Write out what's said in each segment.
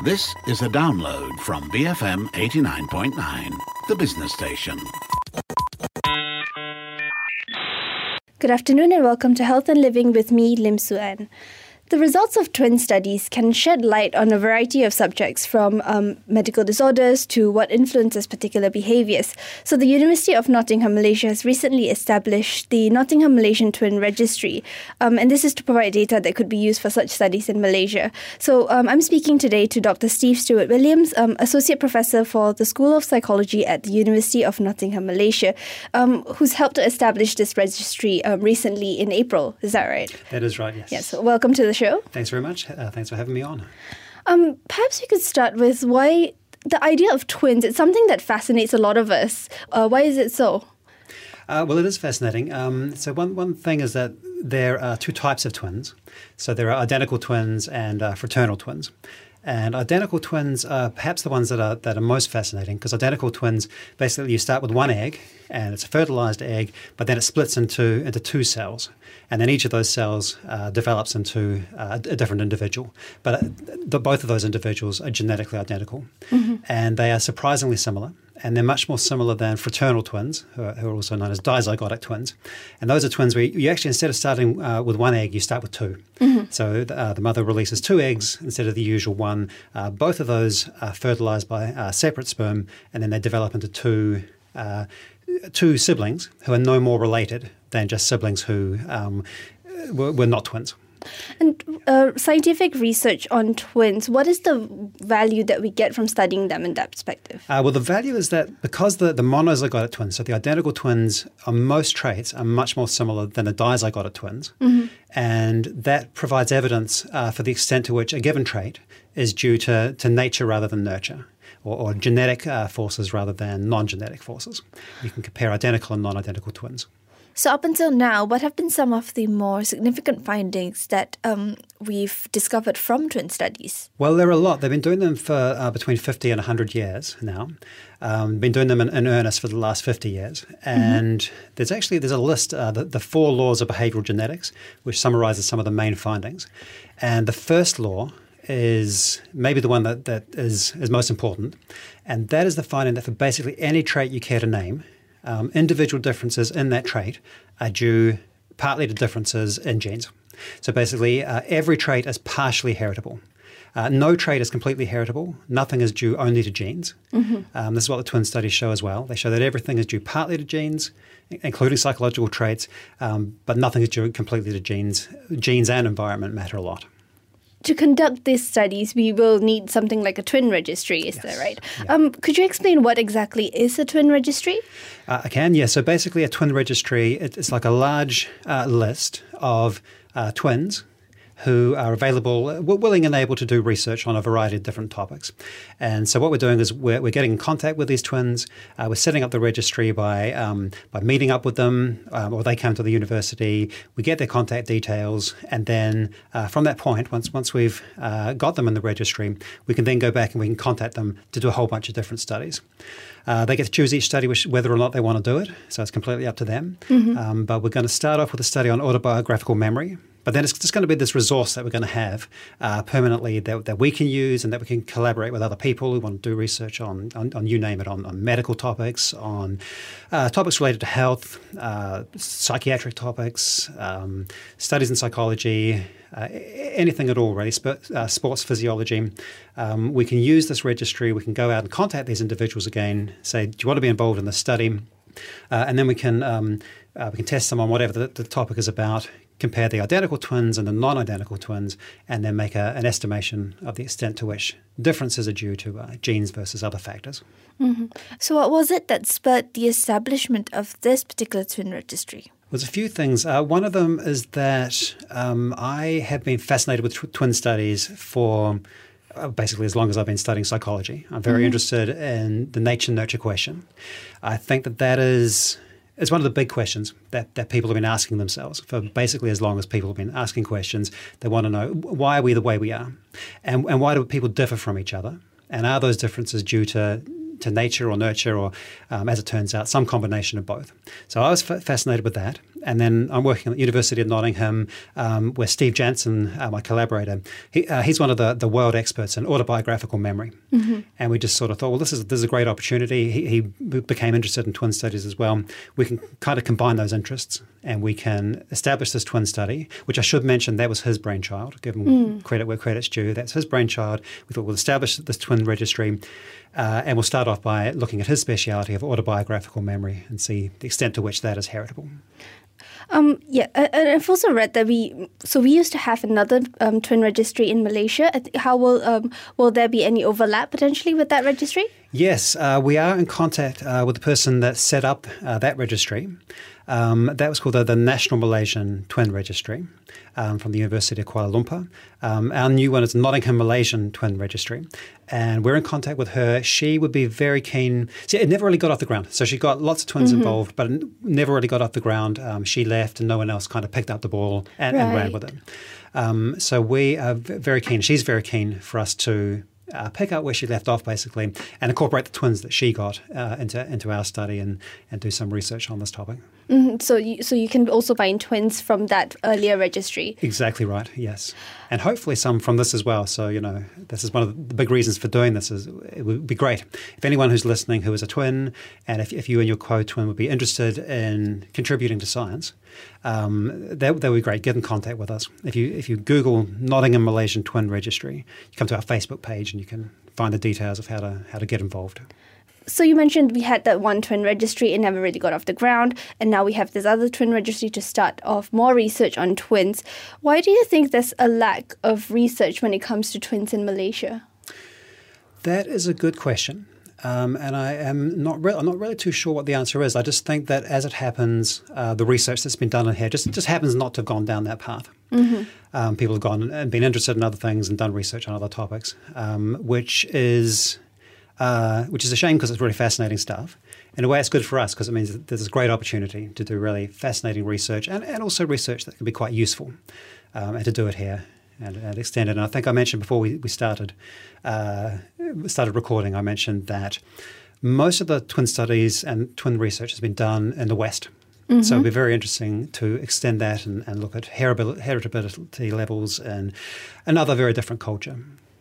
This is a download from BFM 89.9, the business station. Good afternoon and welcome to Health and Living with me, Lim Su-an. The results of twin studies can shed light on a variety of subjects from medical disorders to what influences particular behaviours. So the University of Nottingham, Malaysia has recently established the Nottingham Malaysian Twin Registry, and this is to provide data that could be used for such studies in Malaysia. So I'm speaking today to Dr. Steve Stewart-Williams, Associate Professor for the School of Psychology at the University of Nottingham, Malaysia, who's helped to establish this registry recently in April. Is that right? That is right, yes. Yes, welcome to the show. Thanks very much. Thanks for having me on. Perhaps we could start with why the idea of twins. It's something that fascinates a lot of us. Why is it so? Well, it is fascinating. So one thing is that there are two types of twins. So there are identical twins and fraternal twins. And identical twins are perhaps the ones that are most fascinating, because identical twins, basically you start with one egg and it's a fertilized egg, but then it splits into two cells. And then each of those cells develops into a different individual. But both of those individuals are genetically identical. Mm-hmm. And they are surprisingly similar. And they're much more similar than fraternal twins, who are also known as dizygotic twins. And those are twins where you actually, instead of starting with one egg, you start with two. Mm-hmm. So the mother releases two eggs instead of the usual one. Both of those are fertilized by separate sperm, and then they develop into two siblings who are no more related than just siblings who were not twins. And scientific research on twins, what is the value that we get from studying them in that perspective? Well, the value is that because the monozygotic twins, so the identical twins, on most traits are much more similar than the dizygotic twins. Mm-hmm. And that provides evidence for the extent to which a given trait is due to nature rather than nurture, or genetic forces rather than non-genetic forces. You can compare identical and non-identical twins. So up until now, what have been some of the more significant findings that we've discovered from twin studies? Well, there are a lot. They've been doing them for between 50 and 100 years now. Been doing them in earnest for the last 50 years. And there's a list, the 4 laws of behavioral genetics, which summarizes some of the main findings. And the first law is maybe the one that is most important. And that is the finding that for basically any trait you care to name, individual differences in that trait are due partly to differences in genes. So basically, every trait is partially heritable. No trait is completely heritable. Nothing is due only to genes. Mm-hmm. This is what the twin studies show as well. They show that everything is due partly to genes, including psychological traits, but nothing is due completely to genes. Genes and environment matter a lot. To conduct these studies, we will need something like a twin registry, is that right? Yeah. Could you explain what exactly is a twin registry? I can, yeah. So basically a twin registry, it's like a large list of twins who are available, willing and able to do research on a variety of different topics. And so what we're doing is we're getting in contact with these twins. We're setting up the registry by meeting up with them, or they come to the university. We get their contact details, and then from that point, once we've got them in the registry, we can then go back and we can contact them to do a whole bunch of different studies. They get to choose each study whether or not they want to do it, so it's completely up to them. Mm-hmm. But we're going to start off with a study on autobiographical memory. But then it's just going to be this resource that we're going to have permanently that we can use and that we can collaborate with other people who want to do research on you name it, on medical topics, on topics related to health, psychiatric topics, studies in psychology, anything at all really, sports physiology. We can use this registry. We can go out and contact these individuals again, say, do you want to be involved in this study? And then we can test them on whatever the topic is about, compare the identical twins and the non-identical twins, and then make an estimation of the extent to which differences are due to genes versus other factors. Mm-hmm. So what was it that spurred the establishment of this particular twin registry? There's a few things. One of them is that I have been fascinated with twin studies for basically as long as I've been studying psychology. I'm very interested in the nature-nurture question. I think that is... It's one of the big questions that people have been asking themselves for basically as long as people have been asking questions. They want to know, why are we the way we are? And why do people differ from each other? And are those differences due to nature or nurture or, as it turns out, some combination of both? So I was fascinated with that. And then I'm working at the University of Nottingham, where Steve Jansen, my collaborator, he's one of the world experts in autobiographical memory. And we just sort of thought, well, this is a great opportunity. He became interested in twin studies as well. We can kind of combine those interests, and we can establish this twin study, which I should mention, that was his brainchild. Give him credit where credit's due. That's his brainchild. We thought we'll establish this twin registry, and we'll start off by looking at his speciality of autobiographical memory and see the extent to which that is heritable. And I've also read that we used to have another twin registry in Malaysia. How will there be any overlap potentially with that registry? Yes, we are in contact with the person that set up that registry. That was called the National Malaysian Twin Registry from the University of Kuala Lumpur. Our new one is Nottingham Malaysian Twin Registry, and we're in contact with her. She would be very keen. See, it never really got off the ground. So she got lots of twins involved, but it never really got off the ground. She left, and no one else kind of picked up the ball and ran with it. So we are very keen. She's very keen for us to pick up where she left off, basically, and incorporate the twins that she got into our study and do some research on this topic. So you can also find twins from that earlier registry. Exactly right, yes. And hopefully some from this as well. So, this is one of the big reasons for doing this. Is it would be great if anyone who's listening who is a twin, and if you and your co-twin would be interested in contributing to science, that would be great. Get in contact with us. If you Google Nottingham Malaysian Twin Registry, you come to our Facebook page and you can find the details of how to get involved. So you mentioned we had that one twin registry, it never really got off the ground, and now we have this other twin registry to start off more research on twins. Why do you think there's a lack of research when it comes to twins in Malaysia? That is a good question. And I'm not really too sure what the answer is. I just think that as it happens, the research that's been done in here just happens not to have gone down that path. People have gone and been interested in other things and done research on other topics, which is a shame because it's really fascinating stuff. In a way, it's good for us because it means that there's this great opportunity to do really fascinating research and also research that can be quite useful, and to do it here and extend it. And I think I mentioned before we started recording, I mentioned that most of the twin studies and twin research has been done in the West. So it'll be very interesting to extend that and look at heritability levels and another very different culture.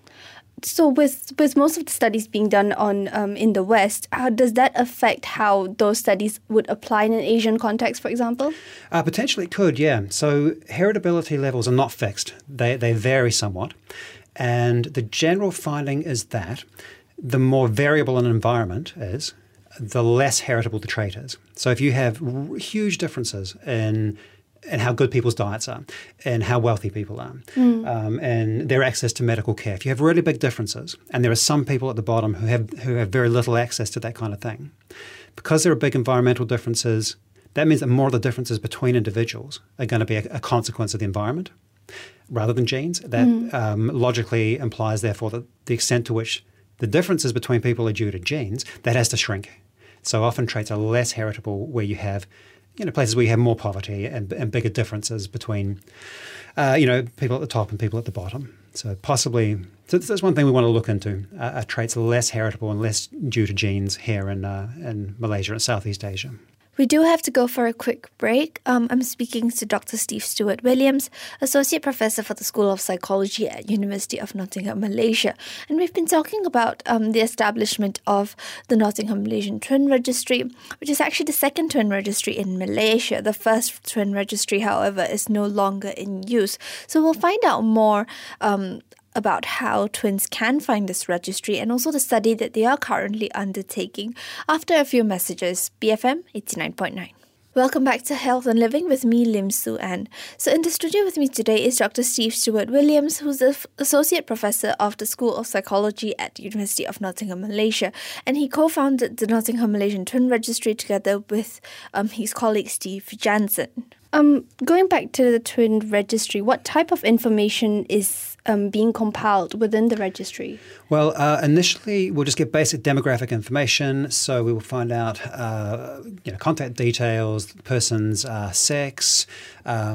So with most of the studies being done on in the West, how does that affect how those studies would apply in an Asian context, for example? Potentially it could, yeah. So heritability levels are not fixed. They vary somewhat. And the general finding is that the more variable an environment is, the less heritable the trait is. So if you have huge differences in how good people's diets are and how wealthy people are and their access to medical care. If you have really big differences, and there are some people at the bottom who have very little access to that kind of thing, because there are big environmental differences, that means that more of the differences between individuals are going to be a consequence of the environment rather than genes. That logically implies, therefore, that the extent to which the differences between people are due to genes, that has to shrink. So often traits are less heritable where you have places where you have more poverty and bigger differences between, people at the top and people at the bottom. So possibly, that's one thing we want to look into. Are traits less heritable and less due to genes here in Malaysia and Southeast Asia? We do have to go for a quick break. I'm speaking to Dr. Steve Stewart-Williams, Associate Professor for the School of Psychology at University of Nottingham, Malaysia. And we've been talking about the establishment of the Nottingham Malaysian Twin Registry, which is actually the second twin registry in Malaysia. The first twin registry, however, is no longer in use. So we'll find out more about how twins can find this registry and also the study that they are currently undertaking after a few messages. BFM 89.9. Welcome back to Health and Living with me, Lim Su An. So in the studio with me today is Dr. Steve Stewart-Williams, who's the Associate Professor of the School of Psychology at the University of Nottingham, Malaysia. And he co-founded the Nottingham Malaysian Twin Registry together with his colleague Steve Jansen. Going back to the twin registry, what type of information is being compiled within the registry? Well, initially we'll just get basic demographic information. So we will find out, contact details, the person's sex,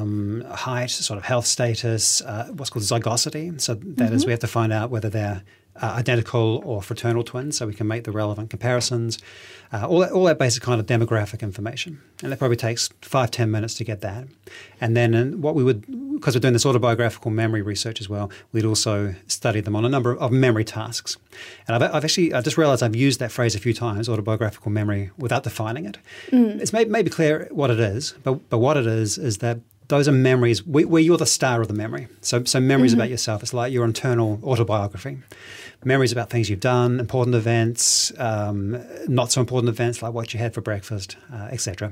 height, sort of health status, what's called zygosity. So that is, we have to find out whether they're identical or fraternal twins, so we can make the relevant comparisons. All that basic kind of demographic information. And that probably takes 5-10 minutes to get that. And then what we would, because we're doing this autobiographical memory research as well, we'd also study them on a number of memory tasks. And I just realized I've used that phrase a few times, autobiographical memory, without defining it. It's maybe clear what it is, but what it is that those are memories where you're the star of the memory. So memories about yourself. It's like your internal autobiography. Memories about things you've done, important events, not so important events like what you had for breakfast, etc.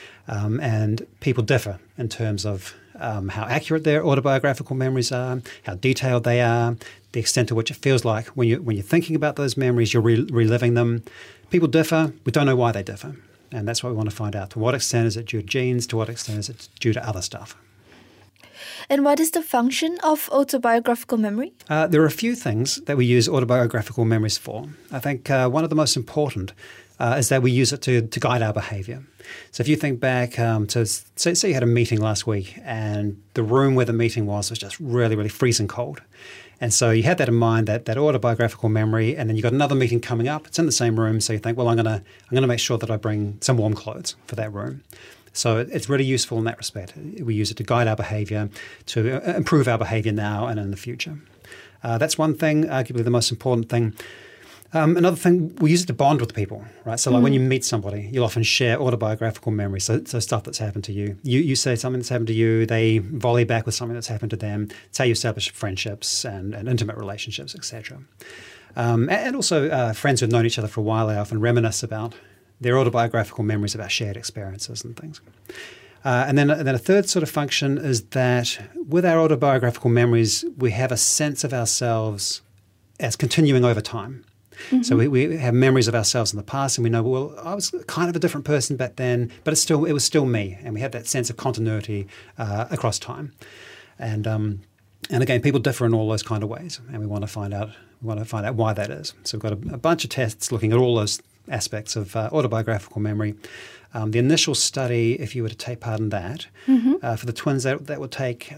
And people differ in terms of how accurate their autobiographical memories are, how detailed they are, the extent to which it feels like when you're thinking about those memories, you're reliving them. People differ. We don't know why they differ. And that's what we want to find out. To what extent is it due to genes? To what extent is it due to other stuff? And what is the function of autobiographical memory? There are a few things that we use autobiographical memories for. I think one of the most important is that we use it to guide our behaviour. So if you think back to, say you had a meeting last week and the room where the meeting was just really, really freezing cold. And so you had that in mind, that autobiographical memory, and then you've got another meeting coming up. It's in the same room, so you think, well, I'm gonna make sure that I bring some warm clothes for that room. So it's really useful in that respect. We use it to guide our behaviour, to improve our behaviour now and in the future. That's one thing, arguably the most important thing. Another thing, we use it to bond with people, right? So like when you meet somebody, you'll often share autobiographical memories, so stuff that's happened to you. You say something that's happened to you, they volley back with something that's happened to them. It's how you establish friendships and intimate relationships, etc. And also friends who've known each other for a while, they often reminisce about their autobiographical memories about shared experiences and things. And then a third sort of function is that with our autobiographical memories, we have a sense of ourselves as continuing over time. Mm-hmm. So we have memories of ourselves in the past, and we know, well, I was kind of a different person back then, but it was still me, and we have that sense of continuity across time. And again, people differ in all those kind of ways, and we want to find out why that is. So we've got a bunch of tests looking at all those aspects of autobiographical memory. The initial study, if you were to take part in that, for the twins, that would take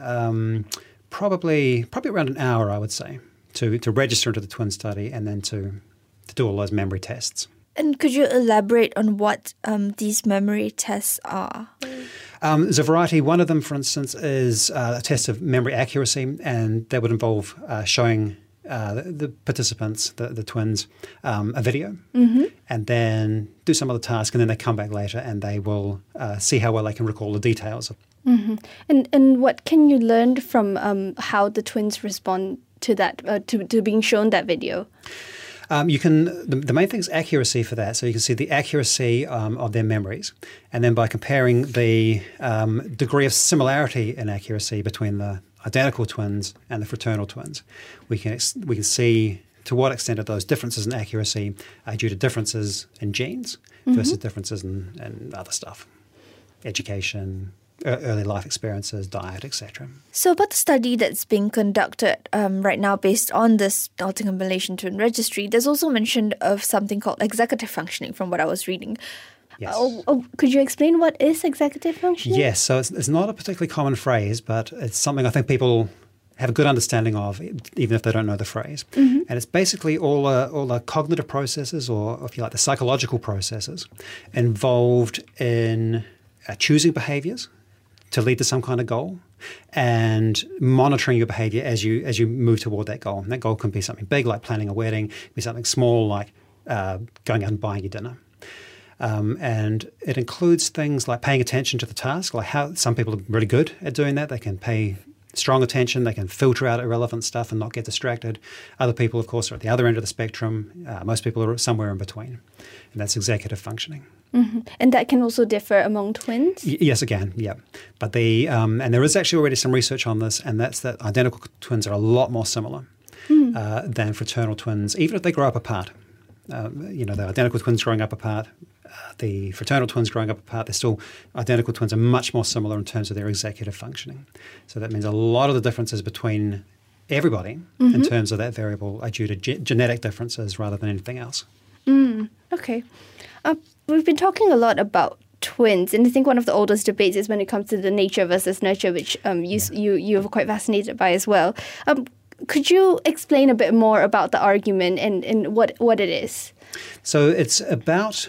probably around an hour, I would say, to register into the twin study and then to do all those memory tests. And could you elaborate on what these memory tests are? There's a variety. One of them, for instance, is a test of memory accuracy, and that would involve showing the participants, the twins, a video, and then do some other task, and then they come back later and they will see how well they can recall the details. And what can you learn from how the twins respond to that, to being shown that video? You can. The main thing is accuracy for that. So you can see the accuracy of their memories, and then by comparing the degree of similarity in accuracy between the identical twins and the fraternal twins, we can see to what extent of those differences in accuracy are due to differences in genes versus differences in other stuff, education, early life experiences, diet, etc. So about the study that's being conducted right now based on this Dalton Malaysian Twin Registry, there's also mention of something called executive functioning from what I was reading. Yes. Could you explain what is executive functioning? Yes, so it's not a particularly common phrase, but it's something I think people have a good understanding of, even if they don't know the phrase. And it's basically all the cognitive processes, or if you like, the psychological processes involved in choosing behaviours to lead to some kind of goal, and monitoring your behaviour as you move toward that goal. And that goal can be something big, like planning a wedding, be something small, like going out and buying your dinner. And it includes things like paying attention to the task, like how some people are really good at doing that. They can pay strong attention, they can filter out irrelevant stuff and not get distracted. Other people, of course, are at the other end of the spectrum. Most people are somewhere in between. And that's executive functioning. And that can also differ among twins? Yes, it can, yeah. But and there is actually already some research on this, and that's that identical twins are a lot more similar than fraternal twins, even if they grow up apart. The identical twins growing up apart, the fraternal twins growing up apart, they're still identical twins are much more similar in terms of their executive functioning. So that means a lot of the differences between everybody in terms of that variable are due to genetic differences rather than anything else. Okay. We've been talking a lot about twins, and I think one of the oldest debates is when it comes to the nature versus nurture, which you're quite fascinated by as well. Could you explain a bit more about the argument and what it is? So it's about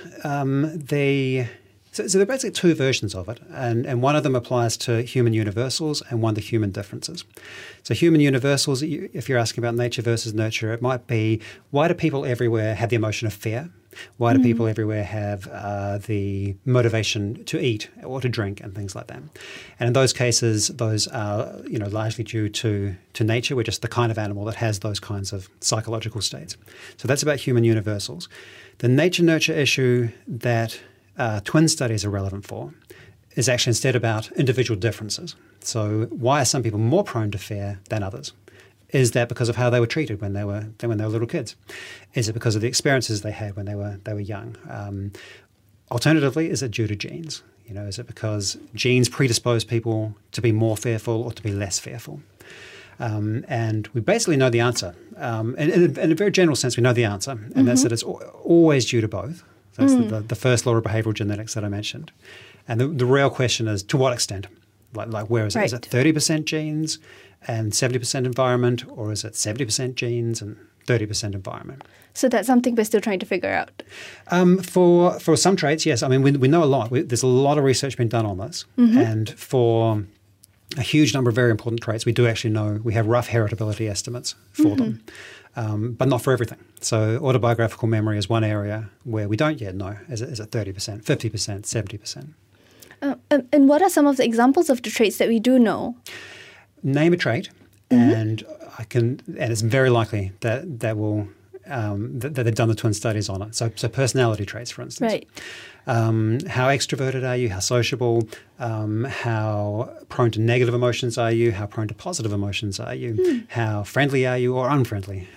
So there are basically two versions of it, and one of them applies to human universals and one to human differences. So human universals, if you're asking about nature versus nurture, it might be, why do people everywhere have the emotion of fear? Why do people everywhere have the motivation to eat or to drink and things like that? And in those cases, those are largely due to nature. We're just the kind of animal that has those kinds of psychological states. So that's about human universals. The nature-nurture issue that twin studies are relevant for is actually instead about individual differences. So why are some people more prone to fear than others? Is that because of how they were treated when they were little kids? Is it because of the experiences they had when they were young? Alternatively, is it due to genes? Is it because genes predispose people to be more fearful or to be less fearful? And we basically know the answer. In a very general sense, we know the answer, and that's that it's always due to both. That's the first law of behavioral genetics that I mentioned. And the real question is, to what extent? Like where is it? Right. Is it 30% genes and 70% environment, or is it 70% genes and 30% environment? So that's something we're still trying to figure out. For some traits, yes. I mean, we know a lot. There's a lot of research being done on this. And for a huge number of very important traits, we do actually know, we have rough heritability estimates for them. But not for everything. So autobiographical memory is one area where we don't yet know. Is it 30%, 50%, 70%? And what are some of the examples of the traits that we do know? Name a trait, and it's very likely that they've done the twin studies on it. So personality traits, for instance. Right. How extroverted are you? How sociable? How prone to negative emotions are you? How prone to positive emotions are you? How friendly are you or unfriendly?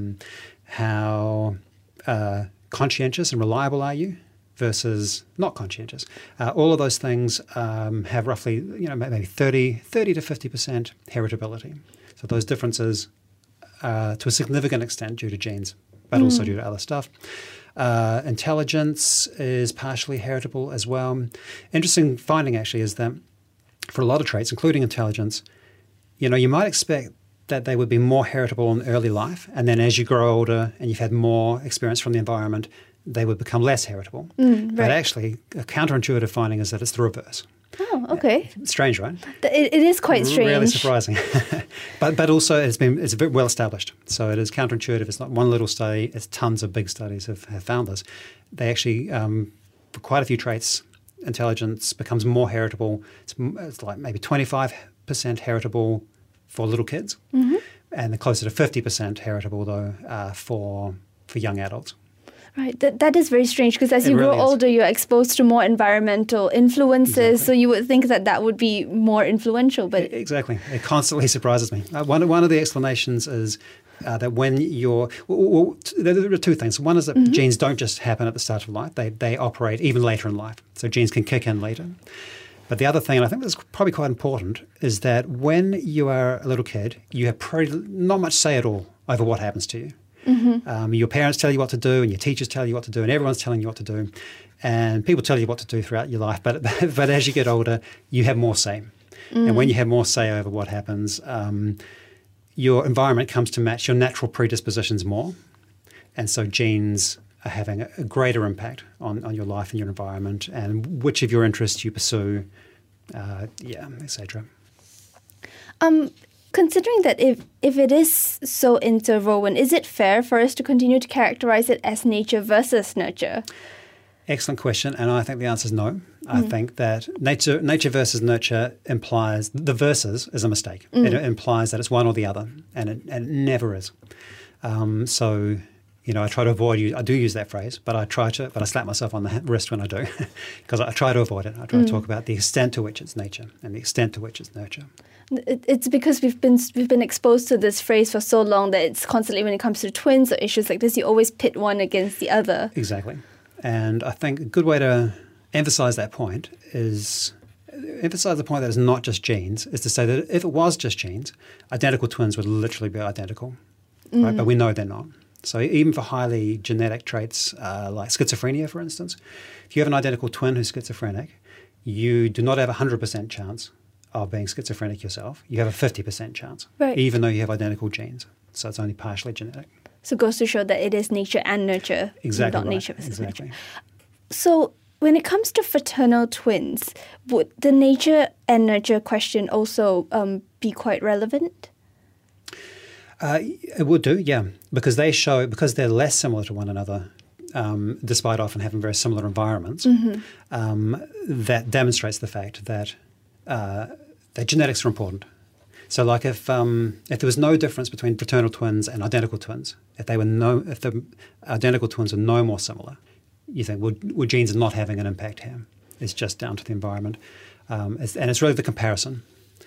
How conscientious and reliable are you versus not conscientious? All of those things have roughly, maybe 30 to 50% heritability. So those differences to a significant extent due to genes, but also due to other stuff. Intelligence is partially heritable as well. Interesting finding actually is that for a lot of traits, including intelligence, you might expect that they would be more heritable in early life, and then as you grow older and you've had more experience from the environment, they would become less heritable. Right. But actually, a counterintuitive finding is that it's the reverse. Oh, okay. Strange, right? It is quite strange. Really surprising. but also it's very well established. So it is counterintuitive. It's not one little study. It's tons of big studies have found this. They actually, for quite a few traits, intelligence becomes more heritable. It's like maybe 25% heritable for little kids, and closer to 50% heritable though for young adults. Right. That is very strange because as you grow older, you're exposed to more environmental influences. Exactly. So you would think that would be more influential. But exactly. It constantly surprises me. One of the explanations is that when you're there are two things. One is that genes don't just happen at the start of life. They operate even later in life. So genes can kick in later. But the other thing, and I think this is probably quite important, is that when you are a little kid, you have probably not much say at all over what happens to you. Your parents tell you what to do, and your teachers tell you what to do, and everyone's telling you what to do, and people tell you what to do throughout your life. But as you get older, you have more say, and when you have more say over what happens, your environment comes to match your natural predispositions more, and so genes are having a greater impact on your life and your environment, and which of your interests you pursue, etc. Considering that if it is so interwoven, is it fair for us to continue to characterize it as nature versus nurture? Excellent question, and I think the answer is no. I think that nature versus nurture implies the versus is a mistake. It implies that it's one or the other, and it never is. So, I try to avoid. I do use that phrase, but I slap myself on the wrist when I do, because I try to avoid it. I try to talk about the extent to which it's nature and the extent to which it's nurture. It's because we've been exposed to this phrase for so long that it's constantly, when it comes to twins or issues like this, you always pit one against the other. Exactly. And I think a good way to emphasize that point is that it's not just genes, is to say that if it was just genes, identical twins would literally be identical, right? But we know they're not. So even for highly genetic traits like schizophrenia, for instance, if you have an identical twin who's schizophrenic, you do not have a 100% chance of being schizophrenic yourself, you have a 50% chance, Right. even though you have identical genes. So it's only partially genetic. So it goes to show that it is nature and nurture, Exactly not right. nature versus Exactly. nurture. So when it comes to fraternal twins, would the nature and nurture question also be quite relevant? It would do, yeah, because they're less similar to one another, despite often having very similar environments. That demonstrates the fact that genetics are important. So, like if there was no difference between fraternal twins and identical twins, if the identical twins are no more similar, you think, well, genes are not having an impact here. It's just down to the environment, and it's really the comparison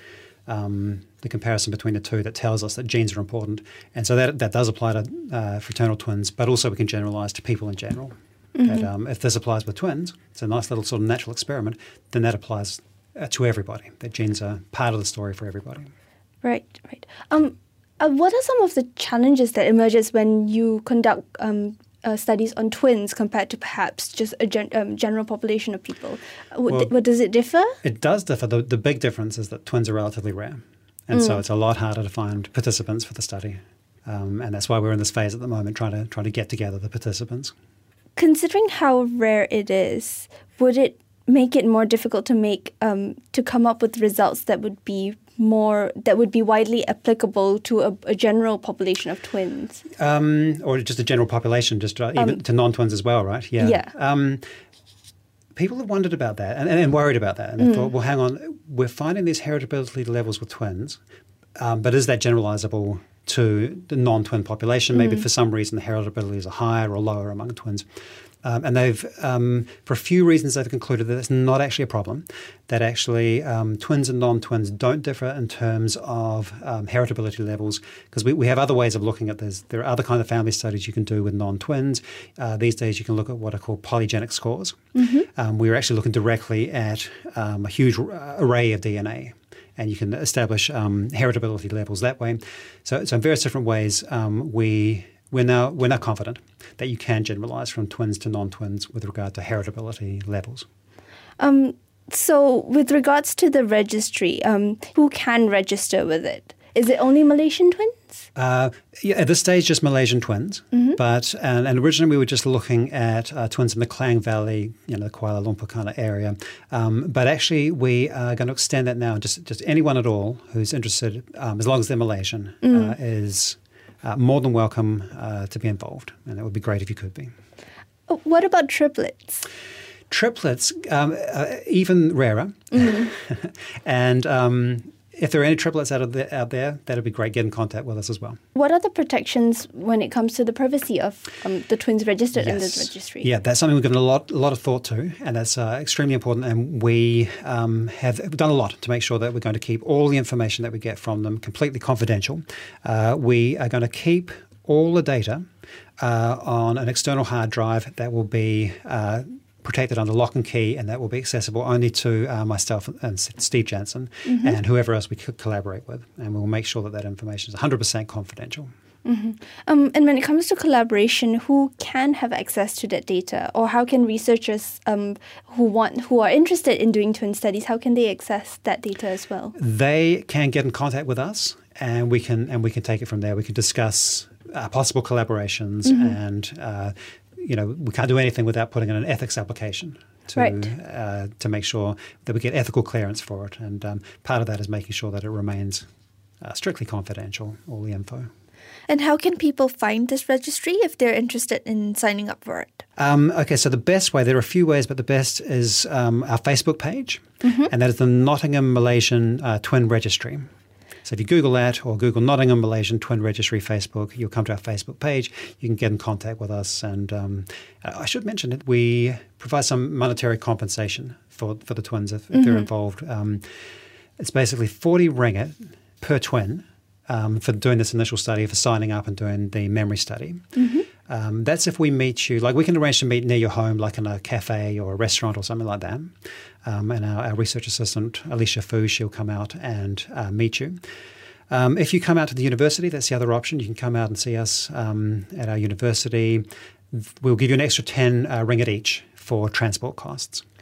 between the two that tells us that genes are important. And so that does apply to fraternal twins, but also we can generalise to people in general. That if this applies with twins, it's a nice little sort of natural experiment, then that applies to everybody, that genes are part of the story for everybody. Right. What are some of the challenges that emerges when you conduct studies on twins compared to perhaps just a general population of people? What does it differ? It does differ. The big difference is that twins are relatively rare. And so it's a lot harder to find participants for the study. And that's why we're in this phase at the moment, trying to get together the participants. Considering how rare it is, would it make it more difficult to come up with results that would be widely applicable to a general population of twins? Or just a general population, just even to non-twins as well, right? Yeah. People have wondered about that and worried about that. And they thought, well, hang on, we're finding these heritability levels with twins, but is that generalizable to the non-twin population? Maybe for some reason the heritability is higher or lower among twins. And they've, for a few reasons, they've concluded that it's not actually a problem, that actually twins and non-twins don't differ in terms of heritability levels, because we have other ways of looking at this. There are other kind of family studies you can do with non-twins. These days you can look at what are called polygenic scores. We're actually looking directly at a huge array of DNA, and you can establish heritability levels that way. So in various different ways, we're now confident that you can generalise from twins to non-twins with regard to heritability levels. So with regards to the registry, who can register with it? Is it only Malaysian twins? At this stage, just Malaysian twins. But and originally we were just looking at twins in the Klang Valley, the Kuala Lumpur kind of area. But actually, we are going to extend that now. Just anyone at all who's interested, as long as they're Malaysian, is more than welcome to be involved. And it would be great if you could be. What about triplets? Triplets, even rarer. And if there are any triplets out there, that would be great. Get in contact with us as well. What are the protections when it comes to the privacy of the twins registered in this registry? Yeah, that's something we've given a lot of thought to, and that's extremely important. And we have done a lot to make sure that we're going to keep all the information that we get from them completely confidential. We are going to keep all the data on an external hard drive that will be protected under lock and key, and that will be accessible only to myself and Steve Jansen and whoever else we could collaborate with. And we'll make sure that information is 100% confidential. And when it comes to collaboration, who can have access to that data, or how can researchers who are interested in doing twin studies, how can they access that data as well? They can get in contact with us, and we can take it from there. We can discuss possible collaborations and. We can't do anything without putting in an ethics application to make sure that we get ethical clearance for it. And part of that is making sure that it remains strictly confidential, all the info. And how can people find this registry if they're interested in signing up for it? Okay, so the best way, there are a few ways, but the best is our Facebook page, and that is the Nottingham Malaysian Twin Registry. So if you Google that or Google Nottingham Malaysian Twin Registry Facebook, you'll come to our Facebook page. You can get in contact with us. And I should mention that we provide some monetary compensation for the twins if they're involved. It's basically 40 ringgit per twin for doing this initial study, for signing up and doing the memory study. That's if we meet you, like we can arrange to meet near your home, like in a cafe or a restaurant or something like that. And our research assistant, Alicia Fu, she'll come out and meet you. If you come out to the university, that's the other option. You can come out and see us at our university. We'll give you an extra 10 ringgit each for transport costs.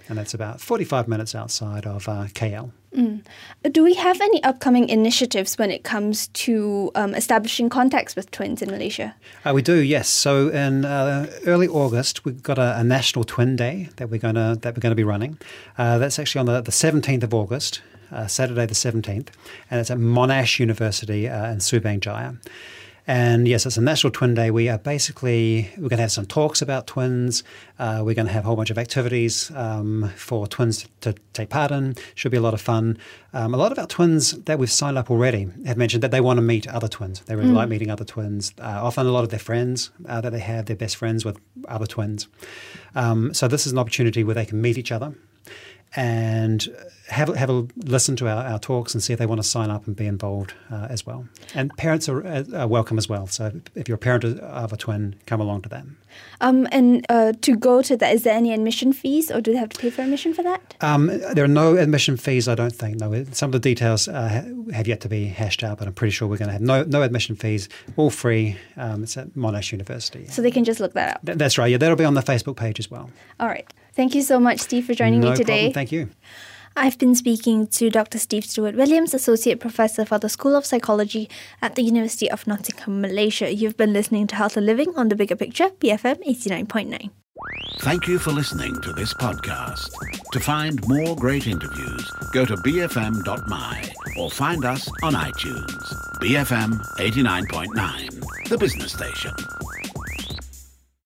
and that's about 45 minutes outside of KL. Do we have any upcoming initiatives when it comes to establishing contacts with twins in Malaysia? We do, yes. So in early August, we've got a National Twin Day that we're going to be running. That's actually on the 17th of August, Saturday the 17th, and it's at Monash University in Subang Jaya. And yes, it's a National Twin Day. We're going to have some talks about twins. We're going to have a whole bunch of activities for twins to take part in. Should be a lot of fun. A lot of our twins that we've signed up already have mentioned that they want to meet other twins. They really like meeting other twins. Often a lot of their friends that they have, their best friends with other twins. So this is an opportunity where they can meet each other and have a listen to our talks and see if they want to sign up and be involved as well. And parents are welcome as well. So if you're a parent of a twin, come along to that. And to go to that, is there any admission fees, or do they have to pay for admission for that? There are no admission fees, I don't think. No, some of the details have yet to be hashed out, but I'm pretty sure we're going to have no admission fees, all free. It's at Monash University. So they can just look that up. That's right. Yeah, that'll be on the Facebook page as well. All right. Thank you so much, Steve, for joining me today. No problem. Thank you. I've been speaking to Dr. Steve Stewart-Williams, Associate Professor for the School of Psychology at the University of Nottingham, Malaysia. You've been listening to Health and Living on The Bigger Picture, BFM 89.9. Thank you for listening to this podcast. To find more great interviews, go to bfm.my or find us on iTunes. BFM 89.9, the business station.